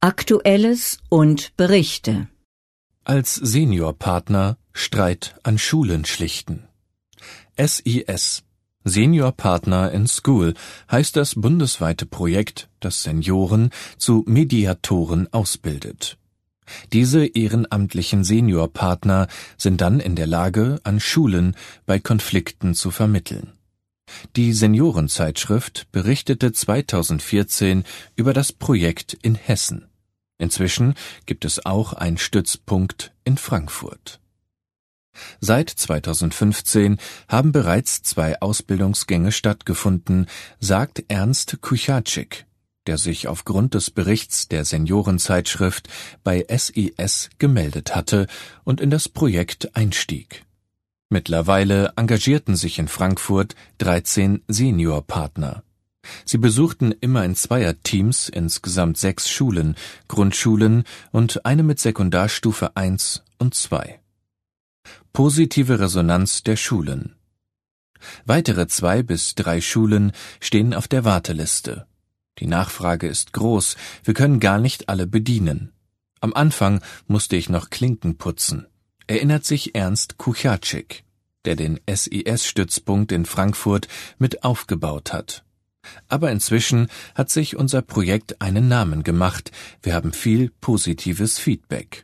Aktuelles und Berichte. Als Seniorpartner Streit an Schulen schlichten. SIS Senior Partner in School heißt das bundesweite Projekt, das Senioren zu Mediatoren ausbildet. Diese ehrenamtlichen Seniorpartner sind dann in der Lage, an Schulen bei Konflikten zu vermitteln. Die Seniorenzeitschrift berichtete 2014 über das Projekt in Hessen. Inzwischen gibt es auch einen Stützpunkt in Frankfurt. Seit 2015 haben bereits 2 Ausbildungsgänge stattgefunden, sagt Ernst Kucharczyk, der sich aufgrund des Berichts der Seniorenzeitschrift bei SIS gemeldet hatte und in das Projekt einstieg. Mittlerweile engagierten sich in Frankfurt 13 Seniorpartner. Sie besuchten immer in Zweierteams insgesamt 6 Schulen, Grundschulen und eine mit Sekundarstufe 1 und 2. Positive Resonanz der Schulen. Weitere 2 bis 3 Schulen stehen auf der Warteliste. Die Nachfrage ist groß, wir können gar nicht alle bedienen. Am Anfang musste ich noch Klinken putzen, erinnert sich Ernst Kucharczyk, der den SIS-Stützpunkt in Frankfurt mit aufgebaut hat. Aber inzwischen hat sich unser Projekt einen Namen gemacht, wir haben viel positives Feedback.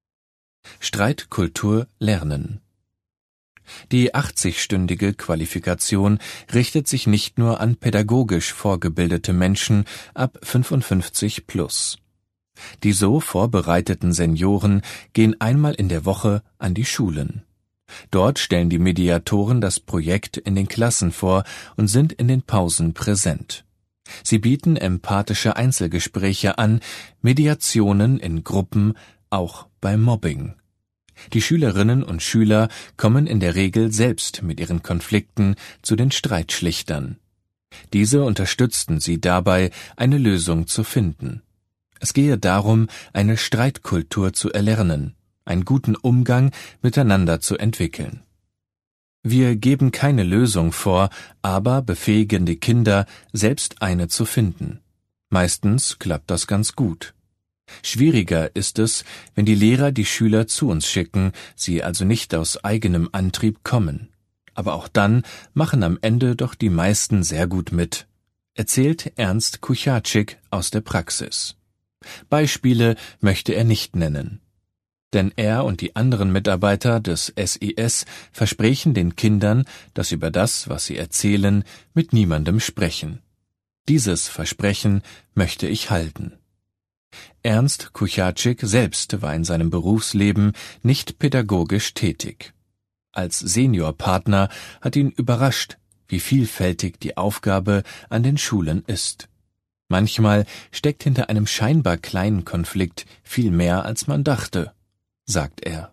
Streitkultur lernen. Die 80-stündige Qualifikation richtet sich nicht nur an pädagogisch vorgebildete Menschen ab 55 plus. Die so vorbereiteten Senioren gehen einmal in der Woche an die Schulen. Dort stellen die Mediatoren das Projekt in den Klassen vor und sind in den Pausen präsent. Sie bieten empathische Einzelgespräche an, Mediationen in Gruppen, auch bei Mobbing. Die Schülerinnen und Schüler kommen in der Regel selbst mit ihren Konflikten zu den Streitschlichtern. Diese unterstützten sie dabei, eine Lösung zu finden. Es gehe darum, eine Streitkultur zu erlernen, einen guten Umgang miteinander zu entwickeln. Wir geben keine Lösung vor, aber befähigen die Kinder, selbst eine zu finden. Meistens klappt das ganz gut. Schwieriger ist es, wenn die Lehrer die Schüler zu uns schicken, sie also nicht aus eigenem Antrieb kommen. Aber auch dann machen am Ende doch die meisten sehr gut mit, erzählt Ernst Kucharczyk aus der Praxis. Beispiele möchte er nicht nennen. Denn er und die anderen Mitarbeiter des SIS versprechen den Kindern, dass über das, was sie erzählen, mit niemandem sprechen. Dieses Versprechen möchte ich halten. Ernst Kucharczyk selbst war in seinem Berufsleben nicht pädagogisch tätig. Als Seniorpartner hat ihn überrascht, wie vielfältig die Aufgabe an den Schulen ist. Manchmal steckt hinter einem scheinbar kleinen Konflikt viel mehr, als man dachte, sagt er.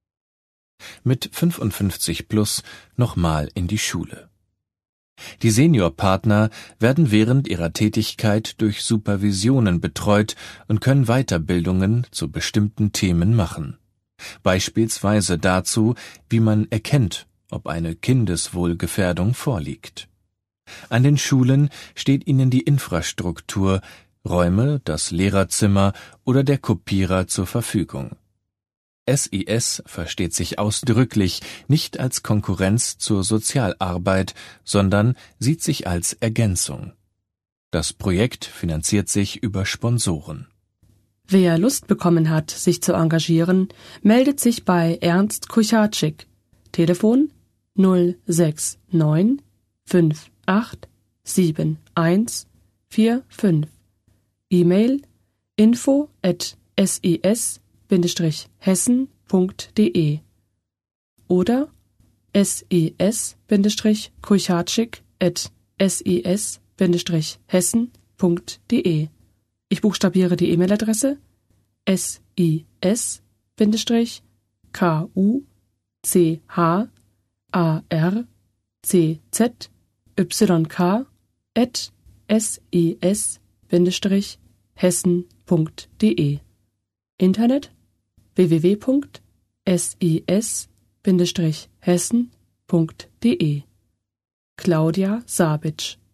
Mit 55 plus nochmal in die Schule. Die Seniorpartner werden während ihrer Tätigkeit durch Supervisionen betreut und können Weiterbildungen zu bestimmten Themen machen. Beispielsweise dazu, wie man erkennt, ob eine Kindeswohlgefährdung vorliegt. An den Schulen steht ihnen die Infrastruktur, Räume, das Lehrerzimmer oder der Kopierer zur Verfügung. SIS versteht sich ausdrücklich nicht als Konkurrenz zur Sozialarbeit, sondern sieht sich als Ergänzung. Das Projekt finanziert sich über Sponsoren. Wer Lust bekommen hat, sich zu engagieren, meldet sich bei Ernst Kucharczyk. Telefon 069 5871 45. E-Mail info@sis-hessen.de oder sis-kucharczyk@sis-hessen.de. Ich buchstabiere die E-Mail-Adresse sis-kucharczyk@sis-hessen.de. Internet www.sis-hessen.de. Claudia Sabitsch